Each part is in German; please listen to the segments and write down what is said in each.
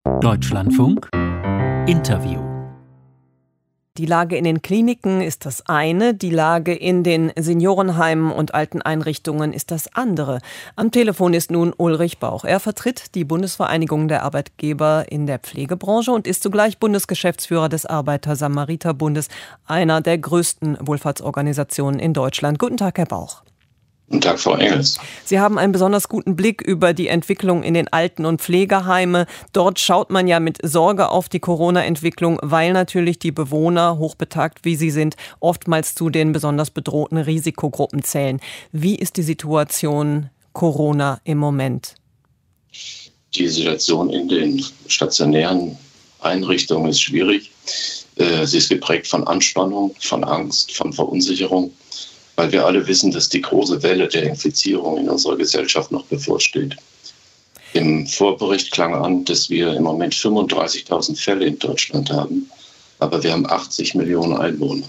Deutschlandfunk Interview. Die Lage in den Kliniken ist das eine, die Lage in den Seniorenheimen und Alteneinrichtungen ist das andere. Am Telefon ist nun Ulrich Bauch. Er vertritt die Bundesvereinigung der Arbeitgeber in der Pflegebranche und ist zugleich Bundesgeschäftsführer des Arbeiter-Samariter-Bundes, einer der größten Wohlfahrtsorganisationen in Deutschland. Guten Tag, Herr Bauch. Guten Tag, Frau Engels. Sie haben einen besonders guten Blick über die Entwicklung in den Alten- und Pflegeheime. Dort schaut man ja mit Sorge auf die Corona-Entwicklung, weil natürlich die Bewohner, hochbetagt wie sie sind, oftmals zu den besonders bedrohten Risikogruppen zählen. Wie ist die Situation Corona im Moment? Die Situation in den stationären Einrichtungen ist schwierig. Sie ist geprägt von Anspannung, von Angst, von Verunsicherung, weil wir alle wissen, dass die große Welle der Infizierung in unserer Gesellschaft noch bevorsteht. Im Vorbericht klang an, dass wir im Moment 35.000 Fälle in Deutschland haben, aber wir haben 80 Millionen Einwohner.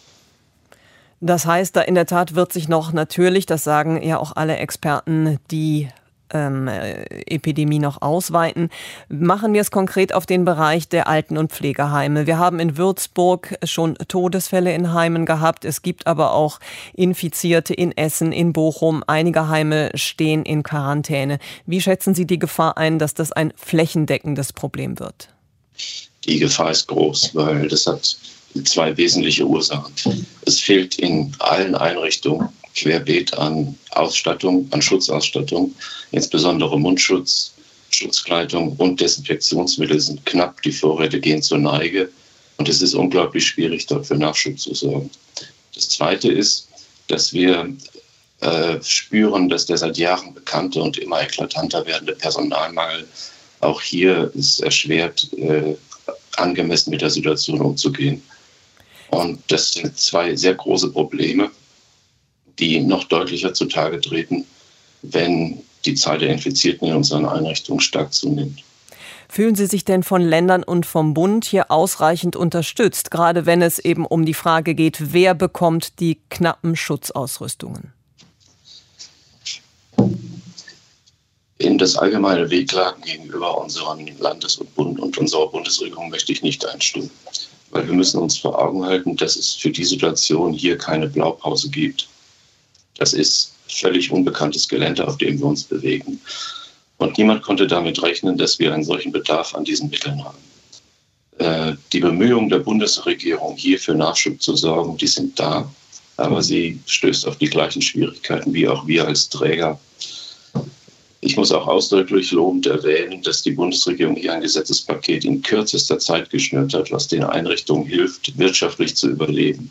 Das heißt, da in der Tat wird sich noch natürlich, das sagen ja auch alle Experten, die Epidemie noch ausweiten. Machen wir es konkret auf den Bereich der Alten- und Pflegeheime. Wir haben in Würzburg schon Todesfälle in Heimen gehabt. Es gibt aber auch Infizierte in Essen, in Bochum. Einige Heime stehen in Quarantäne. Wie schätzen Sie die Gefahr ein, dass das ein flächendeckendes Problem wird? Die Gefahr ist groß, weil das hat zwei wesentliche Ursachen. Es fehlt in allen Einrichtungen querbeet an Ausstattung, an Schutzausstattung, insbesondere Mundschutz, Schutzkleidung und Desinfektionsmittel sind knapp, die Vorräte gehen zur Neige und es ist unglaublich schwierig, dort für Nachschub zu sorgen. Das Zweite ist, dass wir spüren, dass der seit Jahren bekannte und immer eklatanter werdende Personalmangel auch hier es erschwert, angemessen mit der Situation umzugehen. Und das sind zwei sehr große Probleme, die noch deutlicher zutage treten, wenn die Zahl der Infizierten in unseren Einrichtungen stark zunimmt. Fühlen Sie sich denn von Ländern und vom Bund hier ausreichend unterstützt, gerade wenn es eben um die Frage geht, wer bekommt die knappen Schutzausrüstungen? In das allgemeine Wehklagen gegenüber unseren Landes- und Bund und unserer Bundesregierung möchte ich nicht einstimmen, weil wir müssen uns vor Augen halten, dass es für die Situation hier keine Blaupause gibt. Das ist völlig unbekanntes Gelände, auf dem wir uns bewegen. Und niemand konnte damit rechnen, dass wir einen solchen Bedarf an diesen Mitteln haben. Die Bemühungen der Bundesregierung, hier für Nachschub zu sorgen, die sind da. Aber sie stößt auf die gleichen Schwierigkeiten wie auch wir als Träger. Ich muss auch ausdrücklich lobend erwähnen, dass die Bundesregierung hier ein Gesetzespaket in kürzester Zeit geschnürt hat, was den Einrichtungen hilft, wirtschaftlich zu überleben.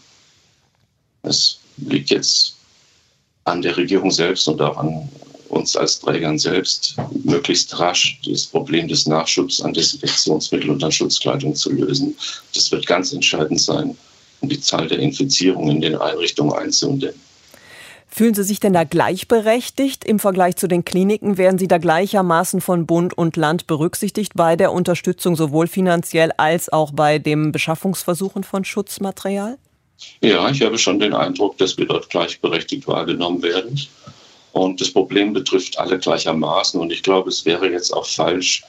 Es liegt jetzt an der Regierung selbst und auch an uns als Trägern selbst, möglichst rasch das Problem des Nachschubs an Desinfektionsmitteln und an Schutzkleidung zu lösen. Das wird ganz entscheidend sein, um die Zahl der Infizierungen in den Einrichtungen einzudämmen. Fühlen Sie sich denn da gleichberechtigt im Vergleich zu den Kliniken? Werden Sie da gleichermaßen von Bund und Land berücksichtigt bei der Unterstützung, sowohl finanziell als auch bei dem Beschaffungsversuchen von Schutzmaterial? Ja, ich habe schon den Eindruck, dass wir dort gleichberechtigt wahrgenommen werden. Und das Problem betrifft alle gleichermaßen. Und ich glaube, es wäre jetzt auch falsch,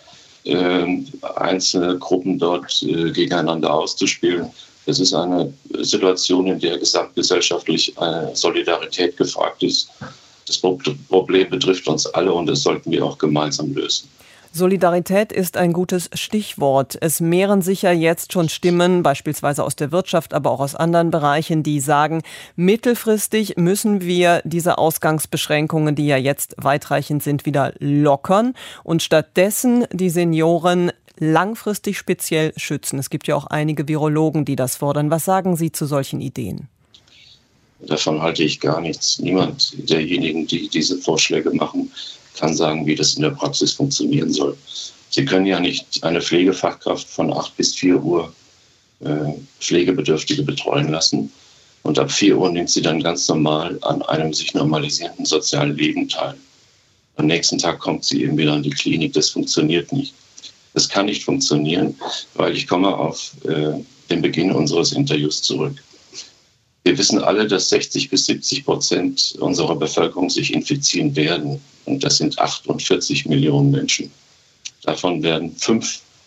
einzelne Gruppen dort gegeneinander auszuspielen. Es ist eine Situation, in der gesamtgesellschaftlich eine Solidarität gefragt ist. Das Problem betrifft uns alle und das sollten wir auch gemeinsam lösen. Solidarität ist ein gutes Stichwort. Es mehren sich ja jetzt schon Stimmen, beispielsweise aus der Wirtschaft, aber auch aus anderen Bereichen, die sagen, mittelfristig müssen wir diese Ausgangsbeschränkungen, die ja jetzt weitreichend sind, wieder lockern und stattdessen die Senioren langfristig speziell schützen. Es gibt ja auch einige Virologen, die das fordern. Was sagen Sie zu solchen Ideen? Davon halte ich gar nichts. Niemand derjenigen, die diese Vorschläge machen, kann sagen, wie das in der Praxis funktionieren soll. Sie können ja nicht eine Pflegefachkraft von 8 bis 4 Uhr Pflegebedürftige betreuen lassen und ab 4 Uhr nimmt sie dann ganz normal an einem sich normalisierenden sozialen Leben teil. Am nächsten Tag kommt sie eben wieder in die Klinik. Das funktioniert nicht. Das kann nicht funktionieren, weil ich komme auf den Beginn unseres Interviews zurück. Wir wissen alle, dass 60-70% unserer Bevölkerung sich infizieren werden. Und das sind 48 Millionen Menschen. Davon werden 5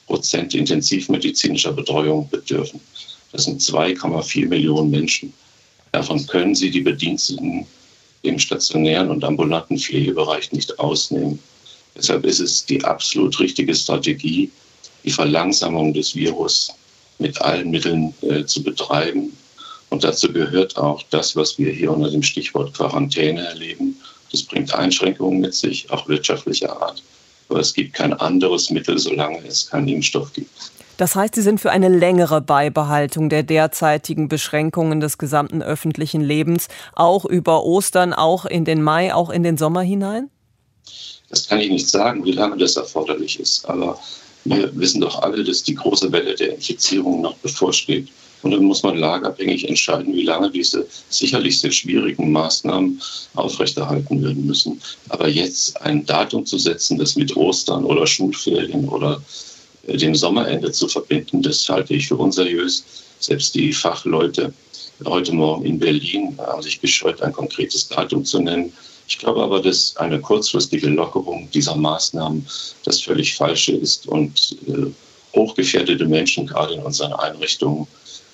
Prozent intensivmedizinischer Betreuung bedürfen. Das sind 2,4 Millionen Menschen. Davon können Sie die Bediensteten im stationären und ambulanten Pflegebereich nicht ausnehmen. Deshalb ist es die absolut richtige Strategie, die Verlangsamung des Virus mit allen Mitteln zu betreiben. Und dazu gehört auch das, was wir hier unter dem Stichwort Quarantäne erleben. Das bringt Einschränkungen mit sich, auch wirtschaftlicher Art. Aber es gibt kein anderes Mittel, solange es keinen Impfstoff gibt. Das heißt, Sie sind für eine längere Beibehaltung der derzeitigen Beschränkungen des gesamten öffentlichen Lebens, auch über Ostern, auch in den Mai, auch in den Sommer hinein? Das kann ich nicht sagen, wie lange das erforderlich ist. Aber wir wissen doch alle, dass die große Welle der Infizierung noch bevorsteht. Und dann muss man lageabhängig entscheiden, wie lange diese sicherlich sehr schwierigen Maßnahmen aufrechterhalten werden müssen. Aber jetzt ein Datum zu setzen, das mit Ostern oder Schulferien oder dem Sommerende zu verbinden, das halte ich für unseriös. Selbst die Fachleute heute Morgen in Berlin haben sich gescheut, ein konkretes Datum zu nennen. Ich glaube aber, dass eine kurzfristige Lockerung dieser Maßnahmen das völlig Falsche ist und hochgefährdete Menschen gerade in unseren Einrichtungen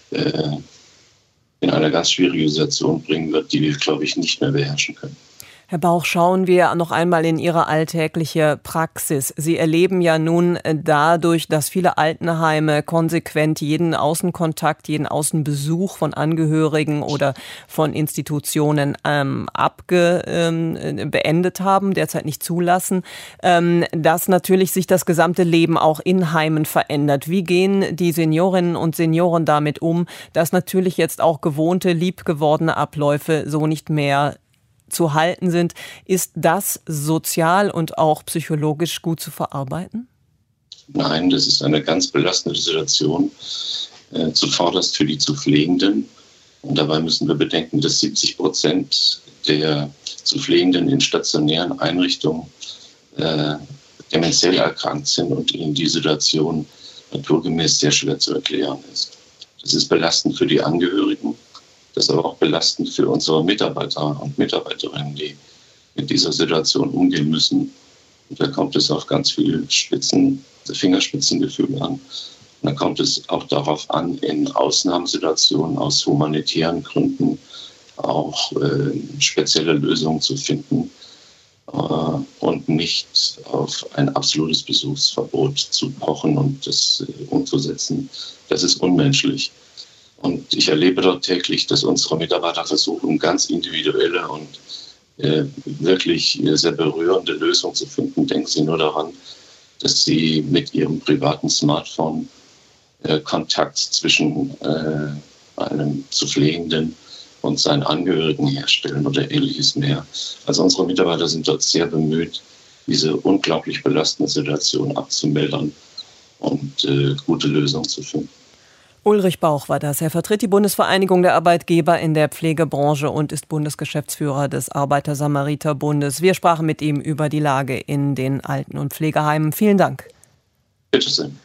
in eine ganz schwierige Situation bringen wird, die wir, glaube ich, nicht mehr beherrschen können. Herr Bauch, schauen wir noch einmal in Ihre alltägliche Praxis. Sie erleben ja nun dadurch, dass viele Altenheime konsequent jeden Außenkontakt, jeden Außenbesuch von Angehörigen oder von Institutionen beendet haben, derzeit nicht zulassen, dass natürlich sich das gesamte Leben auch in Heimen verändert. Wie gehen die Seniorinnen und Senioren damit um, dass natürlich jetzt auch gewohnte, liebgewordene Abläufe so nicht mehr zu halten sind? Ist das sozial und auch psychologisch gut zu verarbeiten? Nein, das ist eine ganz belastende Situation, zuvorderst für die zu Pflegenden. Und dabei müssen wir bedenken, dass 70% der zu Pflegenden in stationären Einrichtungen dementiell erkrankt sind und ihnen die Situation naturgemäß sehr schwer zu erklären ist. Das ist belastend für die Angehörigen. Das ist aber auch belastend für unsere Mitarbeiter und Mitarbeiterinnen, die mit dieser Situation umgehen müssen. Und da kommt es auf ganz viel Fingerspitzengefühl an. Und dann kommt es auch darauf an, in Ausnahmesituationen aus humanitären Gründen auch spezielle Lösungen zu finden und nicht auf ein absolutes Besuchsverbot zu pochen und das umzusetzen. Das ist unmenschlich. Und ich erlebe dort täglich, dass unsere Mitarbeiter versuchen, ganz individuelle und wirklich sehr berührende Lösungen zu finden. Denken Sie nur daran, dass Sie mit Ihrem privaten Smartphone Kontakt zwischen einem zu Pflegenden und seinen Angehörigen herstellen oder ähnliches mehr. Also unsere Mitarbeiter sind dort sehr bemüht, diese unglaublich belastende Situation abzumildern und gute Lösungen zu finden. Ulrich Bauch war das. Er vertritt die Bundesvereinigung der Arbeitgeber in der Pflegebranche und ist Bundesgeschäftsführer des Arbeiter-Samariter-Bundes. Wir sprachen mit ihm über die Lage in den Alten- und Pflegeheimen. Vielen Dank. Bitte sehr.